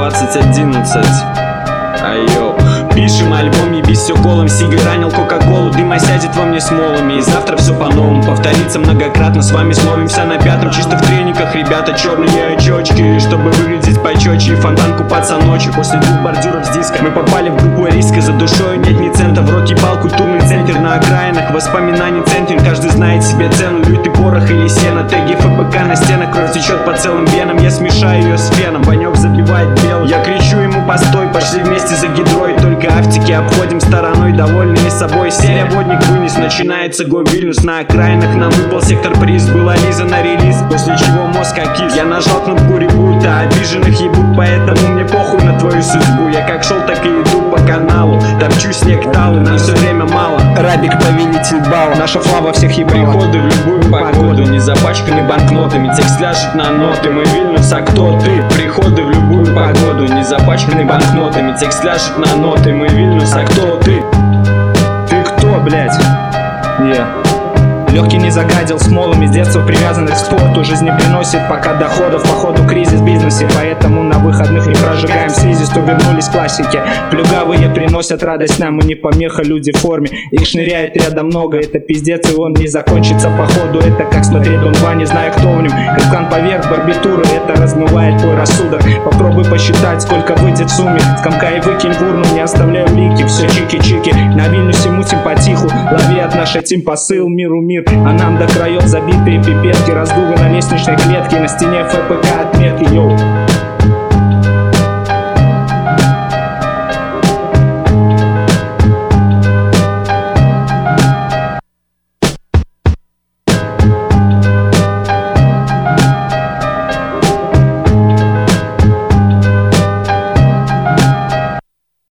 2011. Айо. Пишем альбом, ебись все голым. Сиги ранил кока-колу, дым осядет во мне смолами. И завтра все по-новому повторится многократно. С вами словимся на пятом, чисто в трениках. Ребята, черные очечки, чтобы выглядеть почетче. И фонтан купаться ночью после 2 бордюров с диска. Мы попали в группу риска, за душой нет ни цента. В рот ебал культурный центр на окраинах. Воспоминаний центр, каждый знает себе цену. Лютый порох или сено, теги ФБК на стенах. Кровь течет по целым венам, я смешаю ее с феном. Ванек забивает белый, я кричу ему постой. Пошли вместе за гидрой, только автики обходим стороной, довольные собой. Серия водник вынес, начинается Го Вильнюс. На окраинах нам выпал сектор приз, была Лиза на релиз, после чего мозг окис. Я нажал кнопку ребута, обиженных ебут, поэтому мне похуй на твою судьбу. Я как шел, так и иду по каналу, топчу снег талы, нам все время мало. Рабик, повелитель бала, наша флава всех ебала. Приходы в любую погоду, не запачканы банкнотами. Текст ляжет на ноты, мы Вильнюс, а кто ты? Приходы в любую погоду, не запачканы банкнотами. Текст ляжет на ноты, мы Вильнюс, а кто ты? Ты кто, блядь? Легкий не загадил смолами, с детства привязанных к спорту. Жизнь не приносит пока доходов, походу кризис в бизнесе. Поэтому на выходных не прожигаем слизистую, вернулись к классике. Плюгавые приносят радость нам, и не помеха люди в форме. Их шныряет рядом много, это пиздец, и он не закончится походу. Это как смотреть Дон 2, не зная кто в нем. Капкан поверх барбитуры, это размывает твой рассудок. Попробуй посчитать, сколько выйдет в сумме. Скомкай и выкинь в урну, не оставляй улики. Все чики-чики, на Вильнюсе мутим потиху. Лови от нашей тим посыл, миру мир. А нам до краев забитые пипетки, раздувы на лестничной клетке, на стене ФПК отметки, йоу.